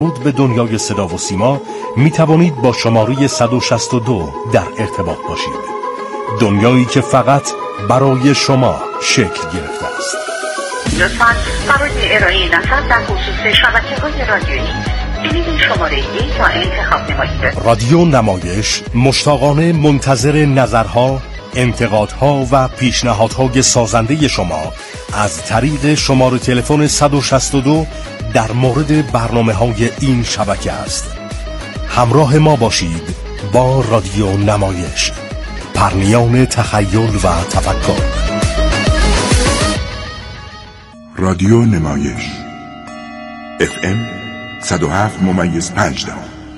به دنیای صدا و سیما می توانید با شماره 162 در ارتباط باشید. دنیایی که فقط برای شما شکل گرفته است. لطفاً برای ارائه نظر در خصوص شبکه‌های رادیویی کلید شماره 1 را انتخاب نمایید. رادیو نمایش مشتاقانه منتظر نظرها، انتقادها و پیشنهادهای سازنده شما از طریق شماره تلفن 162 در مورد برنامه‌های این شبکه است. همراه ما باشید با رادیو نمایش، پرنیان تخیل و تفکر. رادیو نمایش FM 107.5.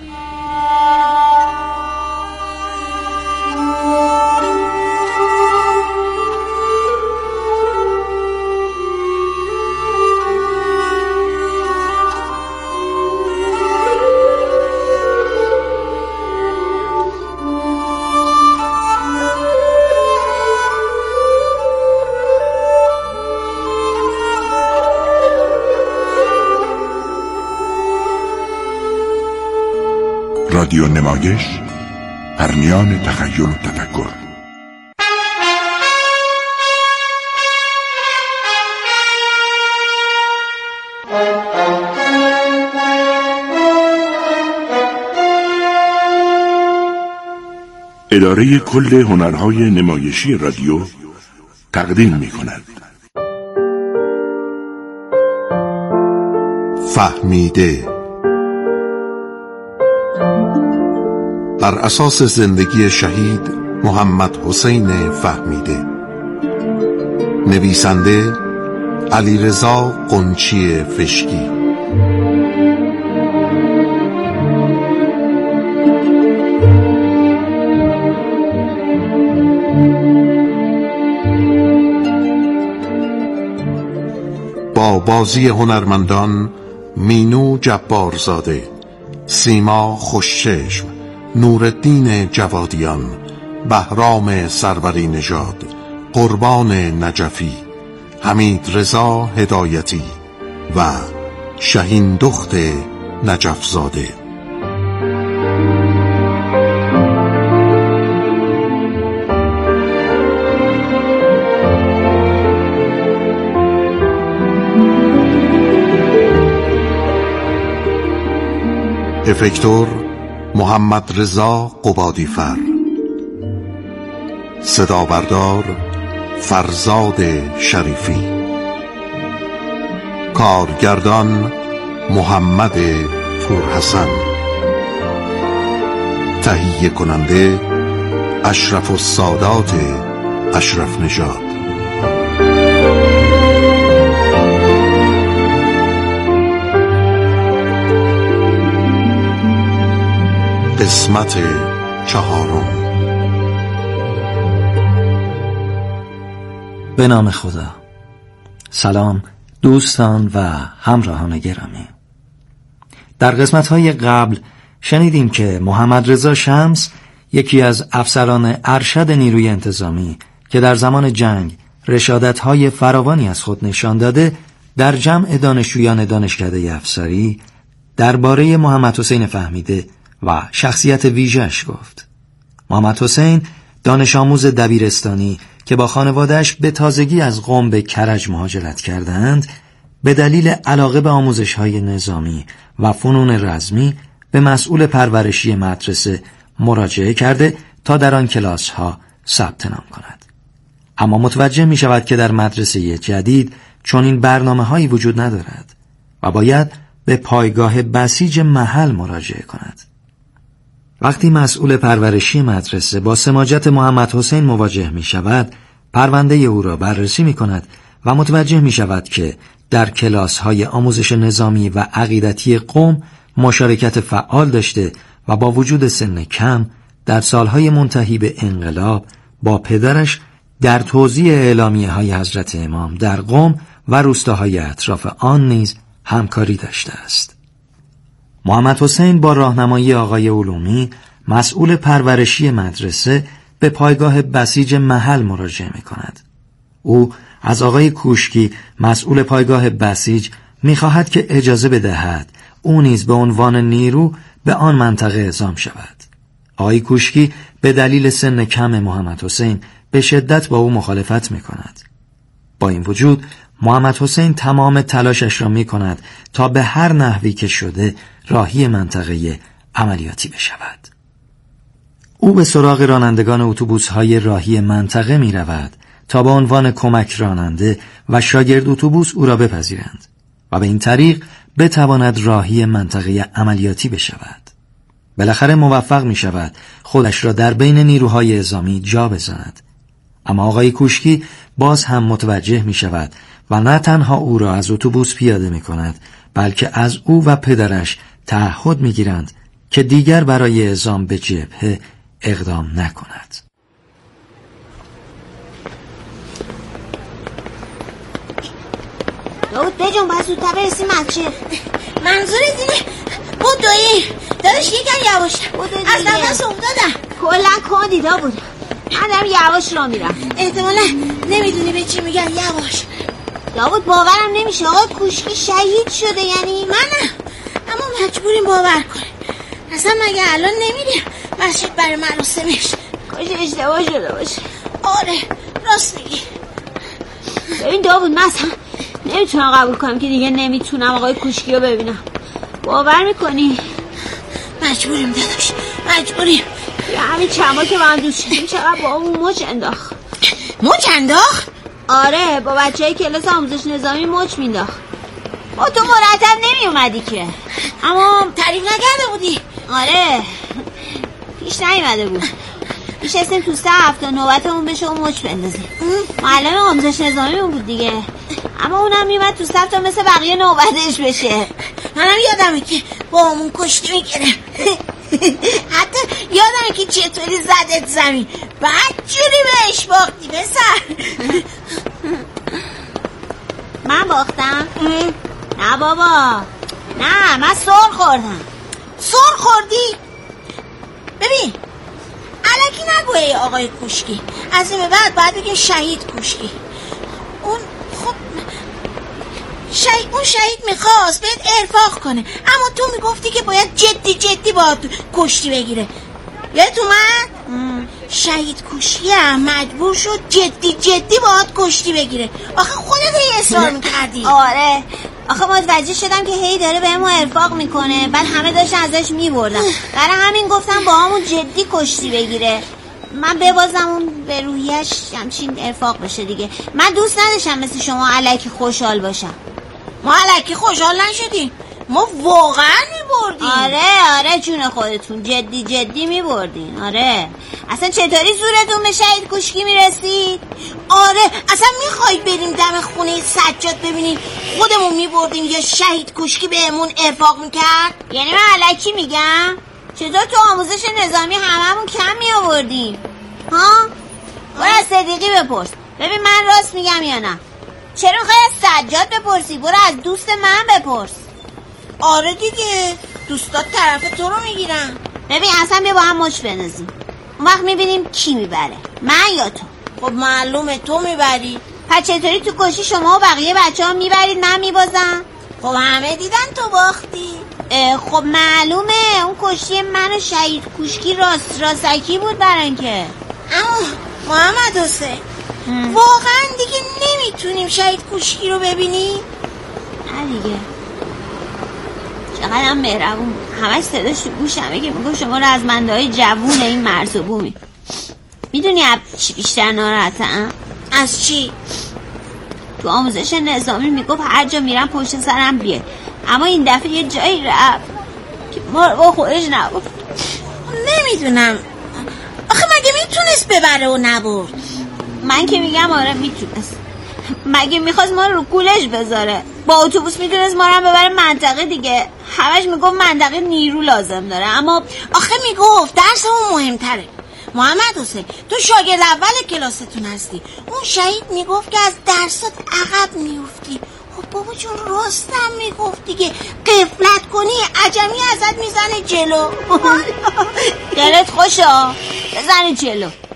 رادیو نمایش، پرنیان تخیل و تفکر. اداره کل هنرهای نمایشی رادیو تقدیم می‌کند. فهمیده، بر اساس زندگی شهید محمد حسین فهمیده. نویسنده علیرضا قنچی فشکی. با بازی هنرمندان مینو جبارزاده، سیما خوشچشم، نورالدین جوادیان، بهرام سروری نژاد، قربان نجفی، حمید رضا هدایتی و شهین دخت نجفزاده. افکتور محمد رضا قبادیفر. صدا بردار فرزاد شریفی. کارگردان محمد پورحسن. تهیه کننده اشرف السادات اشرف نژاد. قسمت 4. به نام خدا. سلام دوستان و همراهان گرامی. در قسمت‌های قبل شنیدیم که محمد رضا شمس، یکی از افسران ارشد نیروی انتظامی که در زمان جنگ رشادت‌های فراوانی از خود نشان داده، در جمع دانشجویان دانشکده افسری درباره محمد حسین فهمیده و شخصیت ویژه‌اش گفت. محمد حسین دانش آموز دبیرستانی که با خانواده‌اش به تازگی از قم به کرج مهاجرت کردند، به دلیل علاقه به آموزش‌های نظامی و فنون رزمی به مسئول پرورشی مدرسه مراجعه کرده تا در آن کلاس‌ها ثبت نام کند. اما متوجه می‌شود که در مدرسه جدید چنین برنامه‌هایی وجود ندارد و باید به پایگاه بسیج محل مراجعه کند. وقتی مسئول پرورشی مدرسه با سماجت محمد حسین مواجه می شود، پرونده او را بررسی می کند و متوجه می شود که در کلاس های آموزش نظامی و عقیدتی قم مشارکت فعال داشته و با وجود سن کم در سالهای منتهی به انقلاب با پدرش در توزیع اعلامیه های حضرت امام در قم و روستاهای اطراف آن نیز همکاری داشته است. محمد حسین با راهنمایی آقای علومی، مسئول پرورشی مدرسه، به پایگاه بسیج محل مراجعه می کند. او از آقای کوشکی، مسئول پایگاه بسیج، می خواهد که اجازه بدهد او نیز به عنوان نیرو به آن منطقه اعزام شود. آقای کوشکی به دلیل سن کم محمد حسین به شدت با او مخالفت می کند. با این وجود محمد حسین تمام تلاشش را می کند تا به هر نحوی که شده راهی منطقه عملیاتی بشود. او به سراغ رانندگان اتوبوس‌های راهی منطقه می رود تا به عنوان کمک راننده و شاگرد اتوبوس او را بپذیرند و به این طریق بتواند راهی منطقه عملیاتی بشود. بالاخره موفق می شود خودش را در بین نیروهای اعزامی جا بزند. اما آقای کوشکی باز هم متوجه می شود و نه تنها او را از اتوبوس پیاده می کند، بلکه از او و پدرش تعهد می گیرند که دیگر برای اعزام به جبهه اقدام نکند. داود بجون باید زودتر برسیم مسجد. منظورت اینه بودایی داداش یکم یواش از نفس افتادم. کلا کندی داود. من دارم یواش را میرم. احتمالا نمیدونی به چی میگن یواش. داود باورم نمیشه آقای کوشکی شهید شده. یعنی من اما مجبوریم باور کنیم. اصلا مگه الان نمیریم مسجد برای مراسمش؟ کاش اشتباه شده باشه. آره راست میگی. ببین داود من اصلا نمیتونم قبول کنم که دیگه نمیتونم آقای کوشکی رو ببینم. باور میکنی؟ مجبوریم داداش مجبوریم. یا همین چما که من دوست شدیم چقدر با اون مچ انداخت. مچ انداخت؟ آره با بچه کلاس آموزش نظامی مچ مینداخت. با تو مرتب نمی اومدی که. اما تعریف نکرده بودی؟ آره پیش نیومده بود. میشستیم تو صف تا نوبتمون بشه و مچ بندازیم. معلم آموزش نظامیمون بود دیگه. اما اونم میومد تو صف تا مثل بقیه نوبتش بشه. منم یادمه که با همون کشتی میگیرم. حتی یادمه که چطوری زدت زمین بعد جوری بهش باختی پسر. من باختم؟ نه بابا نه من سر خوردم. سر خوردی؟ ببین الکی نگو ای آقای کوشکی. از این به بعد باید بگیم شهید کوشکی. اون خب اون شهید میخواست بهت ارفاق کنه اما تو میگفتی که باید جدی باید کشتی بگیره. یادت اومد؟ شهید کوشکی هم مجبور شد جدی باید کشتی بگیره. آخه خودت هی اصرار میکردی. آره آخه متوجه شدم که هی داره به ما ارفاق میکنه بعد همه داشتن ازش میبردن. برای همین گفتم با همون جدی کشتی بگیره. من ببازم اون به روحیش همچین ارفاق بشه دیگه. من دوست نداشتم مثل شما الکی خوشحال باشم. ما الکی خوشحال نشدیم. ما واقعا میبردیم. آره جون خودتون جدی میبردین. آره اصلا چطوری زورتون به شهید کوشکی میرسید؟ آره اصلا میخواید بریم دم خونه سجاد ببینیم خودمون میبردیم یا شهید کوشکی بهمون ارفاق میکرد؟ یعنی من الکی میگم؟ چطور تو آموزش نظامی هممون کم میآوردیم؟ ها؟ برو از صدیقی بپرس ببین من راست میگم یا نه. چرا میخوای از سجاد بپرسی؟ برو از دوست من بپرس. آره دیگه دوستات طرف تو رو میگیرن. ببین اصلا بیا با هم مچ بندازیم اون وقت میبینیم کی میبره من یا تو. خب معلومه تو میبری. پس چطوری تو کشی شما و بقیه بچه ها میبرید من میبازم؟ خب همه دیدن تو باختی. خب معلومه اون کشتی من و شهید کوشکی راستکی بود برن که. اما محمد حسین واقعا دیگه نمیتونیم شهید کوشکی رو ببینیم؟ نه دیگه. چقدر هم مهربون بود. همش صداش تو گوشمه که میگو شما رزمنده های جوون این مرز و بومی. میدونی چی بیشتر ناراحتم؟ از چی؟ تو آموزش نظامی میگفت هر جا میرم پشت سرم بیه اما این دفعه یه جایی رفت که ما با خودش نبود. نمیدونم آخه مگه میتونست ببره و نبرد؟ من که میگم آره میتونست. مگه میخواست ما رو گولش بذاره؟ با اتوبوس میتونست ما رو ببره منطقه دیگه. همش میگفت منطقه نیرو لازم داره اما آخه میگفت درسمون مهمتره. محمد حسین تو شاگرد اول کلاستون هستی. اون شهید میگفت که از درسات عقب میفتی. خب بابا جون راستم میگفت دیگه. غفلت کنی عجمی ازت میزنه جلو. دلت خوشا بزنه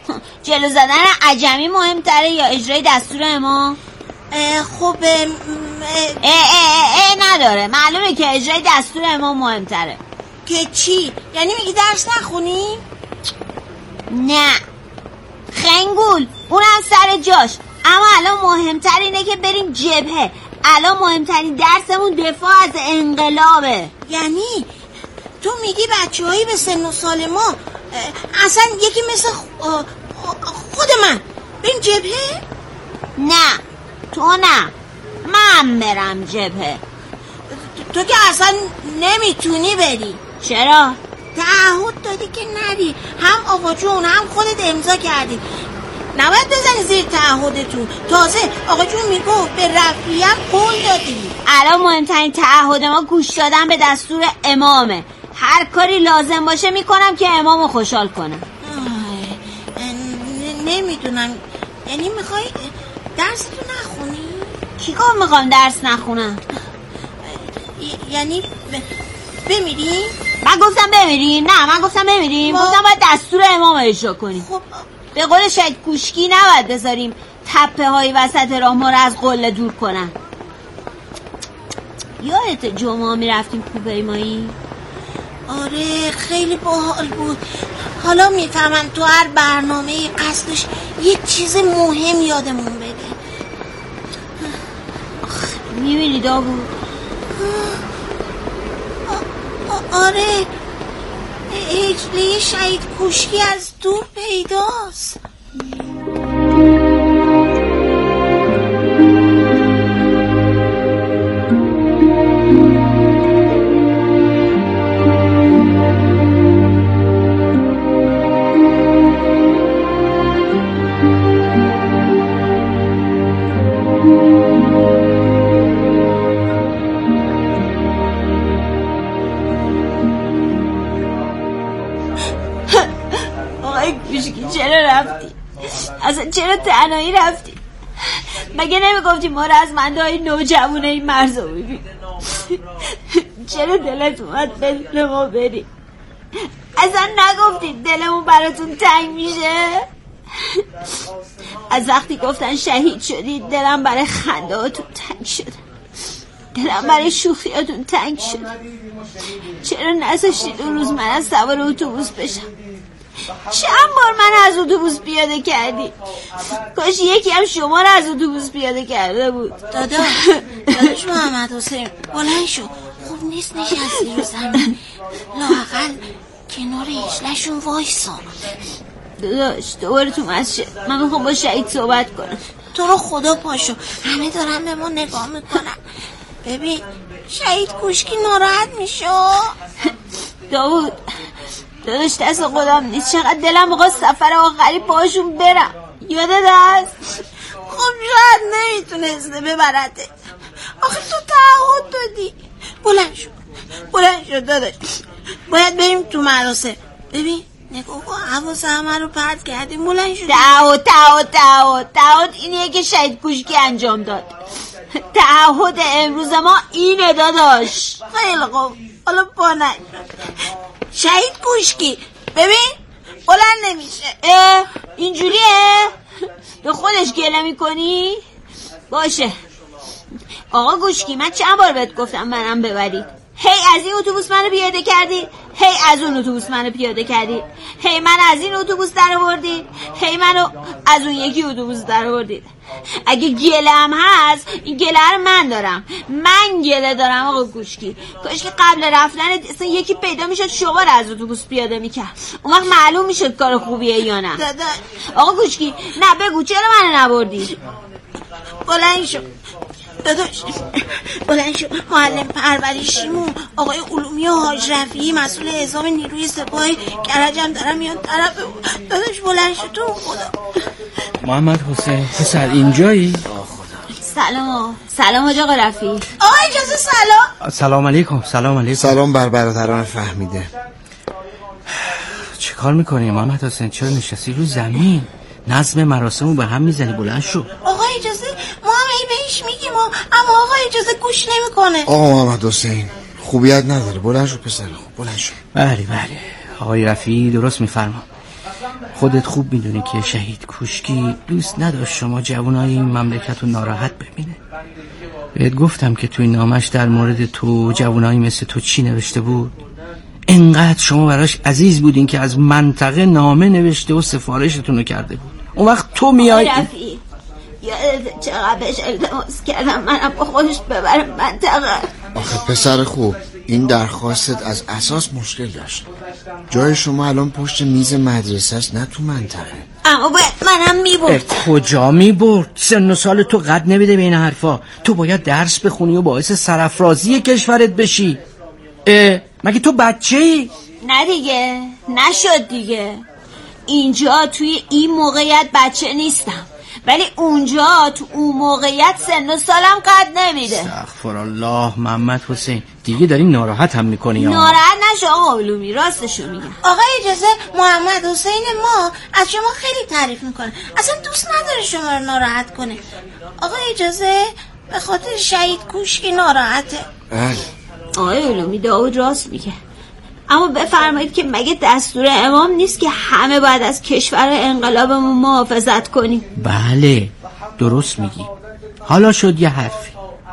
جلو زدن عجمی مهمتره یا اجرای دستور امام؟ خب نداره. معلومه که اجرای دستور امام مهمتره. که چی؟ یعنی میگی درس نخونیم؟ نه خنگول، اونم سر جاش، اما الان مهمتر اینه که بریم جبهه. الان مهمترین درسمون دفاع از انقلابه. یعنی تو میگی بچه‌هایی به سن و سال ما اصلا یکی مثل خود من بریم جبهه؟ نه تو نه، من برم جبهه. تو که اصلا نمیتونی بری. چرا؟ تعهد دادی که نری، هم آقا جون هم خودت امضا کردی. نباید بزنی زیر تعهدتون. تازه آقا جون میگفت به رفیعم قول دادی. الان مهمترین تعهد ما گوش دادن به دستور امامه. هر کاری لازم باشه میکنم که امامو خوشحال کنم. نمیدونم، یعنی میخوای درستو نخونی؟ کی گفت میخوام درس نخونم؟ یعنی بمیری؟ من گفتم بمیری؟ نه من گفتم بمیریم. گفتم باید دستور امام اجرا کنیم. خب به قول شاید کوشکی نباید بذاریم تپه های وسط راه ما رو از قله دور کنن. یادت جمعه میرفتیم کوبه مایی؟ آره خیلی باحال بود. حالا میفهمم تو هر برنامه قصدش یه چیز مهم یادمون بده. میبینی داوود؟ آره هجله شهید کوشکی از دور پیداست. اصلا چرا تنهایی رفتی؟ مگه نمیگفتی ما رو از مندهای نوجوانه این مرز رو ببین؟ چرا دلت اومد بدون ما بری؟ اصلا نگفتی دلمون براتون تنگ میشه؟ از وقتی گفتن شهید شدید دلم برای خندهاتون تنگ شد، دلم برای شوخیاتون تنگ شد. چرا نذاشتید اون روز من از سوار اتوبوس بشم؟ چند بار من از اتوبوس پیاده کردی؟ کاش یکی هم شما رو از اتوبوس پیاده کرده بود. داداش محمد حسین بلند شو. خوب نیست نشستی رو زمین، لااقل کنار هجله‌شون وایسا. داداش دوباره تو مسجد من میخوام با شهید صحبت کنم. تو رو خدا پاشو، همه دارن به ما نگاه میکنن. ببین شهید کوشکی ناراحت میشه. داوود داداش دست خودم نیست، چقدر دلم میخواد سفر آخری پاشون برم. یادت هست؟ خب شاید نمیتونسته ببرده. آخه تو تعهد دادی. بلند شد داداش، باید بریم تو مراسم. ببین نگاه کن حواس همه رو پرت کردیم. بلند شد. تعهد اینیه که شهید کوشکی انجام داد. تعهد امروز ما اینه داداش. خیلی خوب حالا بانه شهید کوشکی ببین بلند نمیشه. اینجوریه؟ به خودش گله میکنی؟ باشه آقا کوشکی، من چند بار بهت گفتم منم ببرید. هی از این اتوبوس منو پیاده کردی، هی از اون اتوبوس منو پیاده کردی، هی من از این اتوبوس در آوردی، هی منو از اون یکی اتوبوس در آوردید. اگه گله هم هست این گله رو من دارم. من گله دارم آقا کوشکی. کاش که قبل رفتن اصلا یکی پیدا میشد شما رو از اتوبوس پیاده میکرد، اون وقت معلوم میشد کار خوبیه یا نه. آقا کوشکی نه بگو چرا منو نبردی؟ بلند شو داداش، بلند شو. معلم پروریشیمون آقای علومی حاج رفیعی مسئول اعزام نیروی سپاه کرجم دارم میان طرف. داداش بلند شو تو خدا. محمد حسین پسر اینجایی؟ سلام حاج آقا رفیعی. آقا اجازه سلام. سلام علیکم. سلام بر برادران فهمیده. چه کار میکنی محمد حسین؟ چرا نشستی رو زمین؟ نظم مراسمو به هم میزنی. بلند شو. آقا اجازه، ما هم بهش میگیم اما آقا اجازه گوش نمیکنه. آقا محمد حسین خوبیت نداره. بلند شو پسر. بلند شو. بله آقای رفیعی درست میفرما. خودت خوب میدونی که شهید کوشکی دوست نداشت شما جوانای این مملکت رو ناراحت ببینه. بهت گفتم که توی نامش در مورد تو جوانایی مثل تو چی نوشته بود؟ انقدر شما براش عزیز بودین که از منطقه نامه نوشته و سفارشتون رو کرده بود. اون وقت تو میای رفیق یادت چقدر بهش التماس کردم منم با خودش ببرم منطقه. آخه پسر خوب، این درخواستت از اساس مشکل داشت. جای شما الان پشت میز مدرسه است، نه تو منطقه. اما باید منم میبرد. کجا میبرد؟ سن و سال تو قد نمیده به این حرفا. تو باید درس بخونی و باعث سرافرازی کشورت بشی. مگه تو بچه‌ای؟ نه دیگه، نشد دیگه. اینجا توی این موقعیت بچه نیستم، ولی اونجا تو اون موقعیت سن و سالم قد نمیده. استغفرالله محمد حسین، دیگه داری ناراحت هم میکنی. ناراحت نشو آقا علومی، راستشو میگم. آقا اجازه، محمد حسین ما از شما خیلی تعریف میکنه، اصلا دوست نداره شما رو ناراحت کنه. آقا اجازه، به خاطر شهید کوشکی ناراحته. آقای علومی داود راست میگه، اما بفرمایید که مگه دستور امام نیست که همه باید از کشور انقلابمون محافظت کنیم؟ بله درست میگی. حالا شد یه حرفی،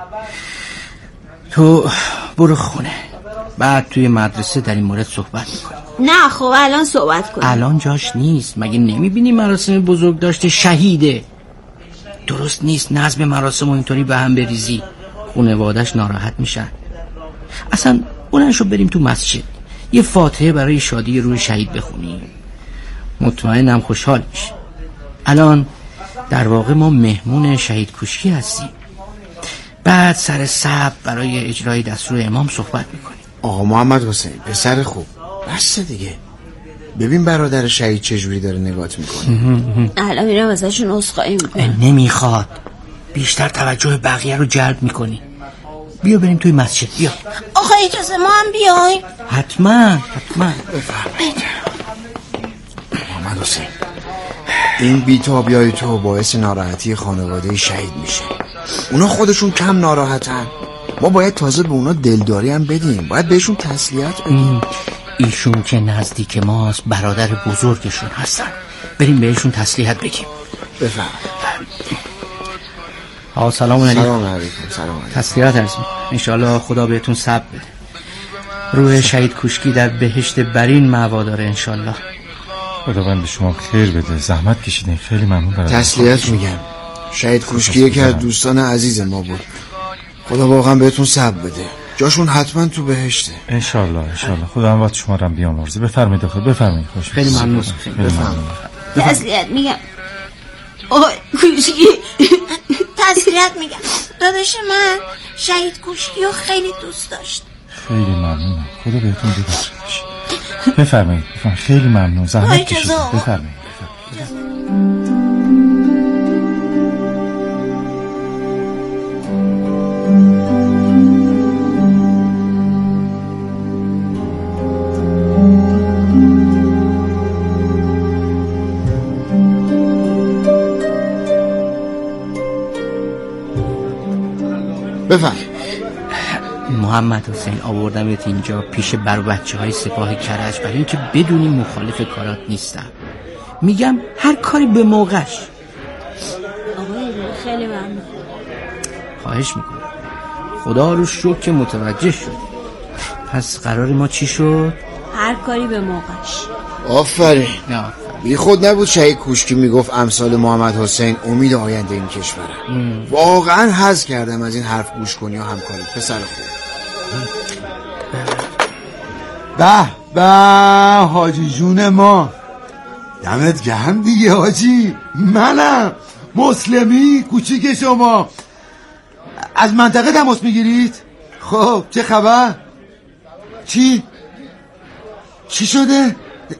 تو برو خونه، بعد توی مدرسه در این مورد صحبت میکنی. نه خب الان صحبت کنیم. الان جاش نیست، مگه نمیبینی مراسم بزرگ داشته شهیده؟ درست نیست نظم مراسم اینطوری به هم بریزی، خانواده‌اش ناراحت میشن. اصلا اونشو بریم تو مسجد یه فاتحه برای شادی روی شهید بخونیم، مطمئنم خوشحال میشه. الان در واقع ما مهمون شهید کوشکی هستیم، بعد سر صبر برای اجرای دستور امام صحبت میکنیم. آقا محمد حسین پسر خوب، بسته دیگه. ببین برادر شهید چجوری داره نگات میکنه. الان میرم ازشون عذرخواهی میکنم. نمیخواد، بیشتر توجه بقیه رو جلب میکنی. بیا بریم توی مسجد. بیا آقا اجازه ما هم بیایم. حتما. بفرمایید. محمد حسین، این بی‌تابیای تو باعث ناراحتی خانواده شهید میشه. اونا خودشون کم ناراحتن، ما باید تازه به اونا دلداری هم بدیم، باید بهشون تسلیت بدیم. ایشون که نزدیک ماست، برادر بزرگشون هستن، بریم بهشون تسلیت بگیم. بفرمایید. سلام علیکم. سلام علیکم. تسلیت عرض می‌کنم. انشالله خدا بهتون صبر بده. روح شهید کوشکی در بهشت برین معوا داره انشالله. خداوند به شما خیر بده، زحمت کشیدین، خیلی ممنون برادر. تسلیت میگم. شهید کوشکی یکی از دوستان عزیز ما بود، خدا واقعا بهتون صبر بده، جاشون حتما تو بهشته. انشالله خدا هم وقت شما رو بیامرزه. بفرمایید داخل، بفرمایید. خوش خیلی ممنون. تسلیت میگم آقای کوشکی. تسلیت میگم داداش من شهید کوشکی رو خیلی دوست داشت. خیلی ممنونم، خدا بهتون ببخشه. بفرمایید. خیلی ممنون، زحمت کشیدید. بفرمایید. محمد حسین آوردمت اینجا پیش بر بچه های سپاه کرج برای اینکه بدونی مخالف کارات نیستم. میگم هر کاری به موقعش. آقای خیلی ممنون. خواهش میکنم. خدا رو شکر که متوجه شد. پس قرار ما چی شد؟ هر کاری به موقعش. آفرین. بی خود نبود شهید کوشکی میگفت امثال محمد حسین امید آینده این کشوره. واقعا حظ کردم از این حرف گوش کنی و همکاری. پسر خوب. به حاجی جون ما، دمت گرم دیگه حاجی. منم مسلمی کوچیک شما. از منطقه تماس میگیرید؟ خب چه خبر؟ چی شده؟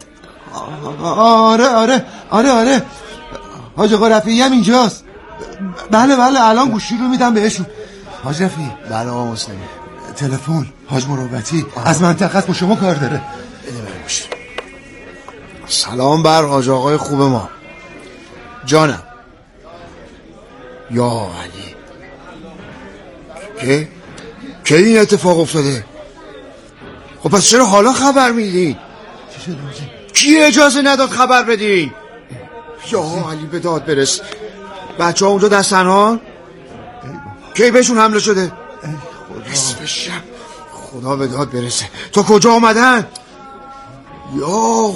آره حاج آقا رفیعی هم اینجاست. بله الان گوشی رو میدم بهشون. حاج رفیعی. بله آقا مسلمی. تلفن حاج مروتی از منطقه است، با شما کار داره. بده برموش. سلام بر حاج آقای خوب ما. جانم. یا علی. که این اتفاق افتاده؟ خب پس چرا حالا خبر میدین؟ چی شده حاجی؟ کی اجازه نداد خبر بدین؟ یا علی به داد برس. بچه ها اونجا دستنها؟ کی بهشون حمله شده؟ نصف شب. خدا به داد برسه. تا کجا آمدن؟ یا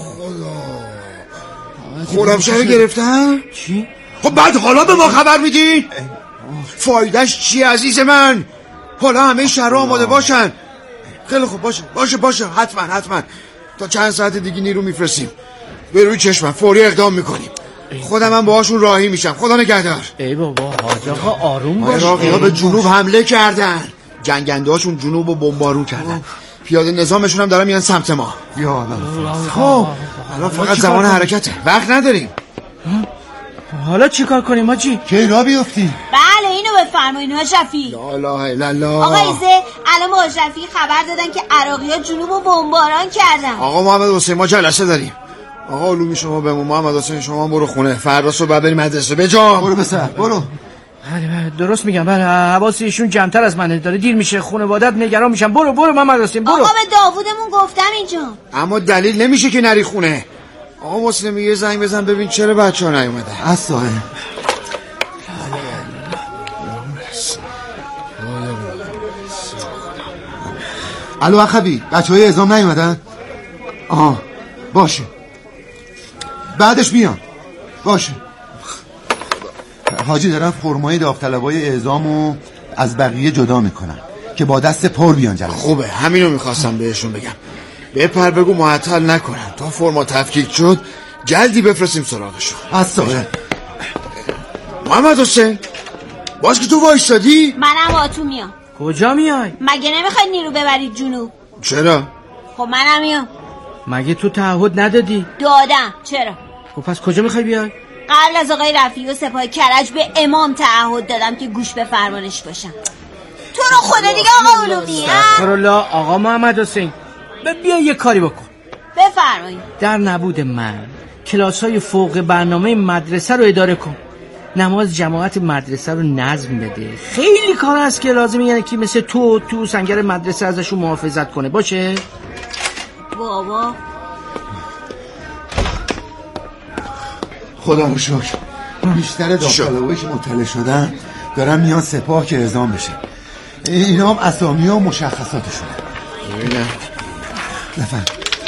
خدا، خرمشهر گرفتن؟ چی؟ خب بعد حالا به ما خبر میدین؟ فایدهش چی عزیز من؟ حالا همه شهر آماده باشن. خیلی خوب، باشه حتما تا چند ساعت دیگه نیرو میفرستیم. به روی چشمم فوری اقدام میکنیم. خودم هم باهاشون راهی میشم. خدا نگهدار. ای بابا حاج آقا آروم باش. عراقی‌ها به جنوب حمله کردن. جنگنده هاشون جنوب رو بمبارون کردن. پیاده نظامشون هم دارن میان سمت ما. یا الله. خب الان فقط زمان حرکته، وقت نداریم. حالا چیکار کنیم حاجی؟ کی را بیفتیم؟ بله اینو بفرمایید حاج رفیع. لا اله الا الله. آقا ایزه الان با حاج رفیع خبر دادن که عراقی‌ها جنوب رو بمباران کردن. آقا محمد حسین ما جلسه داریم. آقا علومی شما بمون، محمد حسین شما برو خونه. فردا صبح بعد بریم مدرسه. بجام برو بسر برو. بله درست میگم. بله حواس ایشون جمع‌تر از منه. داره دیر میشه، خانواده‌ات نگران میشن. برو محمد حسین برو. آقا به داوودمون گفتم اینجا. اما دلیل نمیشه که نری خونه. آقا مسلمی یه زنگ بزن ببین چرا بچه‌ها نیومدن. اصلا الو اخوی، بچه‌های اعزام نیومدن؟ باشه بعدش میام. باشه حاجی دارن فرمای داوطلبای اعزامو از بقیه جدا میکنن که با دست پر بیان جلسه. خوبه، همینو میخواستم بهشون بگم. بپر بگو معطل نکنن تا فرما تفکیک شد جلدی بفرستیم سراغشون. اصلا محمد حسین باز که تو وایستادی؟ منم با تو میام. کجا میای؟ مگه نمیخواید نیرو ببرید جنوب؟ چرا؟ خب منم میام. مگه تو تعهد ندادی؟ دادم. چرا؟ خب پس کجا میخوای بیای؟ قبل از آقای رفیع و سپاه کرج به امام تعهد دادم که گوش به فرمانش باشم. تو رو خدا دیگه آقا علومی. استغفرالله. آقا محمد حسین بیا یه کاری بکن. بفرمایید. در نبود من کلاس‌های فوق برنامه مدرسه رو اداره کن. نماز جماعت مدرسه رو نظم بده. خیلی کار هست که لازمه یعنی که مثل تو سنگر مدرسه ازشون محافظت کنه. باشه؟ بابا خدا رو شکر بیشتر داوطلبایی که مطلع شدن دارن میان سپاه که اعزام بشه. اینا هم اسامی و مشخصاتشونه. نفر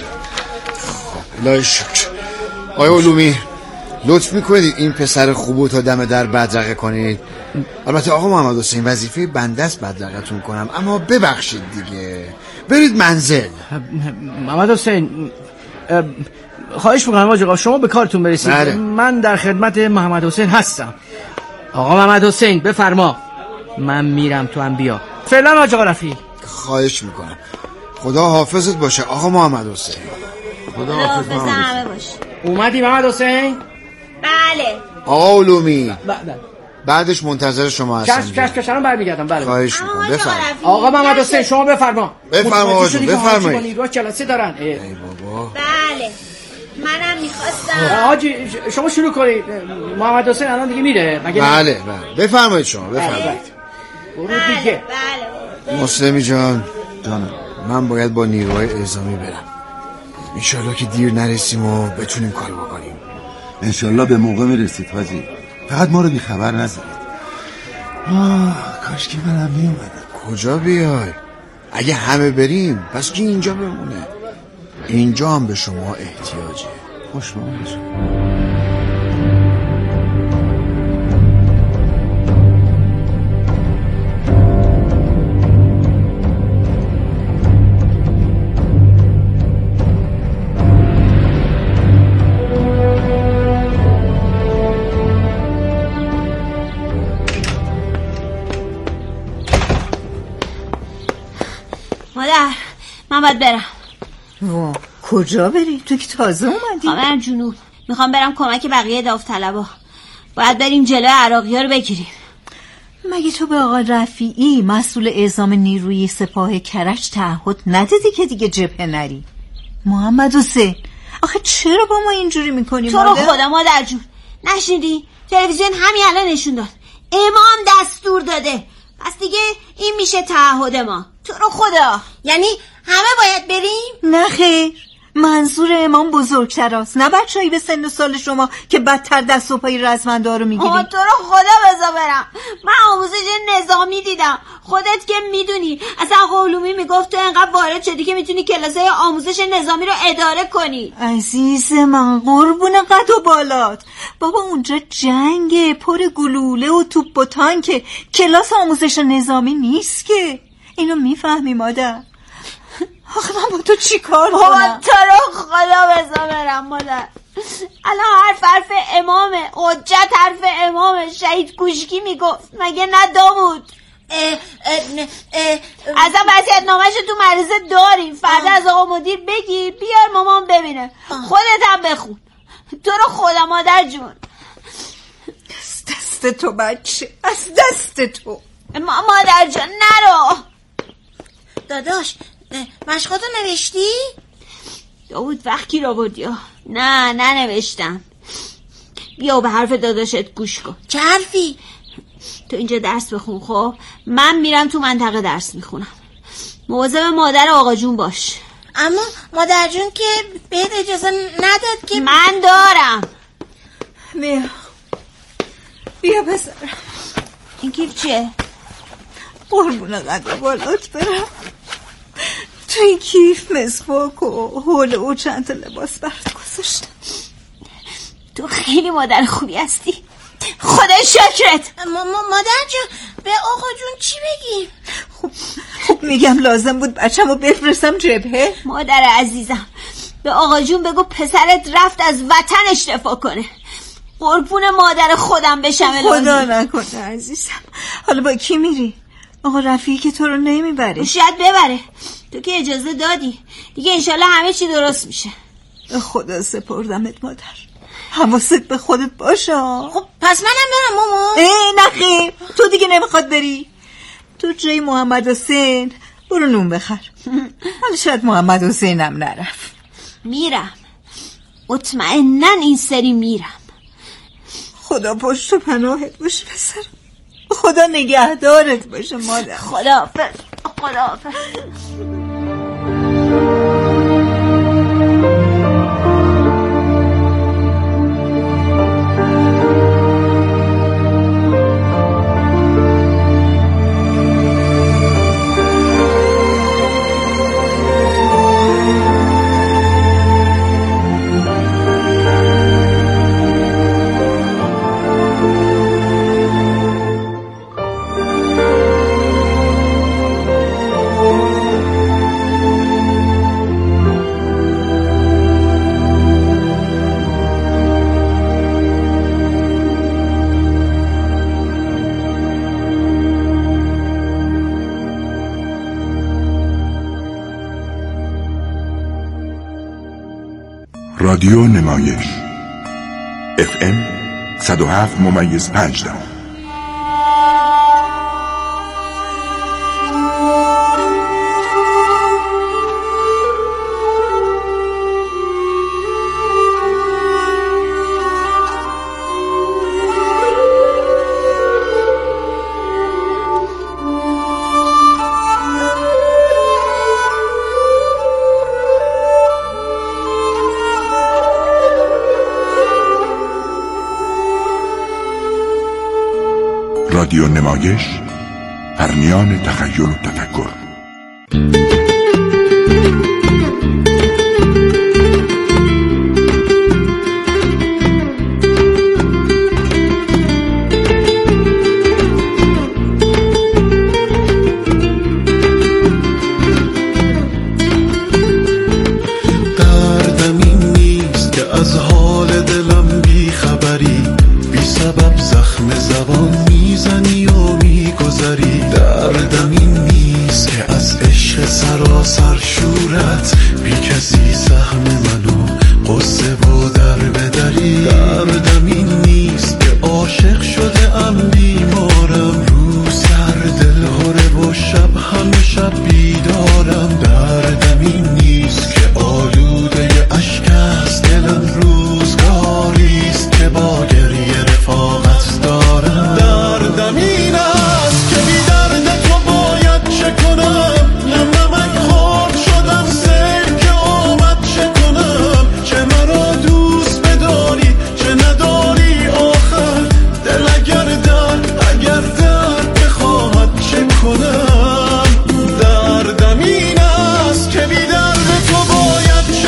الهی شکر. آیا علومی لطف میکنید این پسر خوبو تا دم در بدرقه کنید؟ البته آقا محمد حسین وظیفه بنده است بدرقتون کنم، اما ببخشید دیگه برید منزل. محمد حسین خواهش میکنم آقا شما به کارتون برسید. بله. من در خدمت محمد حسین هستم. آقا محمد حسین بفرما. من میرم تو هم بیا. فعلا آقا رفیع. خواهش میکنم. خدا حافظت باشه آقا محمد حسین. خدا حافظ همه باش. اومدی محمد حسین؟ بله. آقا علومی بله. بعدش منتظر شما هستم. کشم برمیگردم. بله. خواهش میکنم بفرمایید. آقا محمد حسین شما بفرما. بفرمایید. جلسه دارن. ای بابا. بله منم میخواستم. حاجی شما شروع کنید. محمد حسین الان دیگه میره مگه؟ بله بفرمایید شما بفرمایید. برو دیگه. بله. مسلمی جان من باید با نیروهای اعزامی برم. انشالله که دیر نرسیم و بتونیم کار بکنیم. انشالله به موقع میرسید حاجی. فقط ما رو بیخبر نذارید. کاش که منم میومدم. کجا بیای؟ اگه همه بریم پس که اینجا بمونه. اینجا هم به شما احتیاجه. خوش به اون بشون. مادر من باید برم. کجا بری؟ تو که تازه اومدی. برم جنوب. میخوام برم کمک بقیه داوطلبا. باید بریم جلوی عراقی‌ها رو بگیریم. مگه تو به آقا رفیعی مسئول اعزام نیروی سپاه کرج تعهد ندادی که دیگه جبهه نری؟ محمد حسین آخه چرا با ما اینجوری میکنی؟ تو رو خدا مادر جون نشنیدی؟ تلویزیون همین الان نشون داد امام دستور داده. پس دیگه این میشه تعهد ما. تو رو خدا یعنی همه باید بریم؟ نه خیر منظور امام بزرگتراست، نه بچه‌ای به سن و سال شما که بدتر دست و پای رزمنده ها رو میگیری. تو رو خدا بذار برم. من آموزش نظامی دیدم، خودت که میدونی. اصلا قولومی میگفت تو انقدر وارد شدی که میتونی کلاسای آموزش نظامی رو اداره کنی. عزیز من قربون قد و بالات، بابا اونجا جنگه، پر گلوله و توپ و تانکه، کلاس آموزش نظامی نیست که. اینو میفهمی مادر؟ آخه من با تو چی کار کنم؟ بابا تو رو خدا بذار برم مادر. الان حرف امامه، حجت حرف امامه. شهید کوشکی میگفت مگه نه داوود؟ ازم وصیت نامه‌شو تو مدرسه داریم. فردا از آقا مدیر بگیر بیار مامان ببینه. خودت هم بخون. تو رو خدا مادر جون. از دست تو بچه، از دست تو. مادر جون نرو. داداش مشقاتو نوشتی؟ داوود وقتی را بردی؟ نه ننوشتم. بیا به حرف داداشت گوش کن. چه حرفی؟ تو اینجا درس بخون، خب من میرم تو منطقه درس میخونم. مواظب مادر آقا جون باش. اما مادر جون که بهت اجازه نداد که من دارم. بیا بذارم. این کیف چیه؟ قربون قدر بالات برم. تو این کیف مسواک و حوله و چند تا لباس برات گذاشتم. تو خیلی مادر خوبی هستی، خدا شکرت. مادر جون به آقا جون چی بگیم؟ خب میگم لازم بود بچه‌مو بفرستم جبهه. مادر عزیزم به آقا جون بگو پسرت رفت از وطنش دفاع کنه. قربون مادر خودم بشم. خدا نکنه عزیزم. حالا با کی میری؟ آقا رفیعی که تو رو نمیبره. شاید ببره، تو که اجازه دادی. دیگه انشالله همه چی درست میشه. خدا سپردمت مادر، حواست به خودت باشه. خب پس منم برم ماما. نخیر، تو دیگه نمیخواد بری. تو جای محمد حسین برو نون بخر. حالا شاید محمد حسینم نرفت. میرم، مطمئنن این سری میرم. خدا پشت و پناهت باشه پسرم. خدا نگهدارت باشه مادر. خداحافظ. خداحافظ. رادیو نمایش FM 107.5. رادیو نمایش در میان تخیل و تفکر. دردم این نیست که از حال دلم بی خبری، بی سبب زخم زبان میزنی و میگذری. دردم این نیست که از عشق سراسر شورت بی کسی سهم منو قصه و در بدری. دردم این نیست که عاشق شده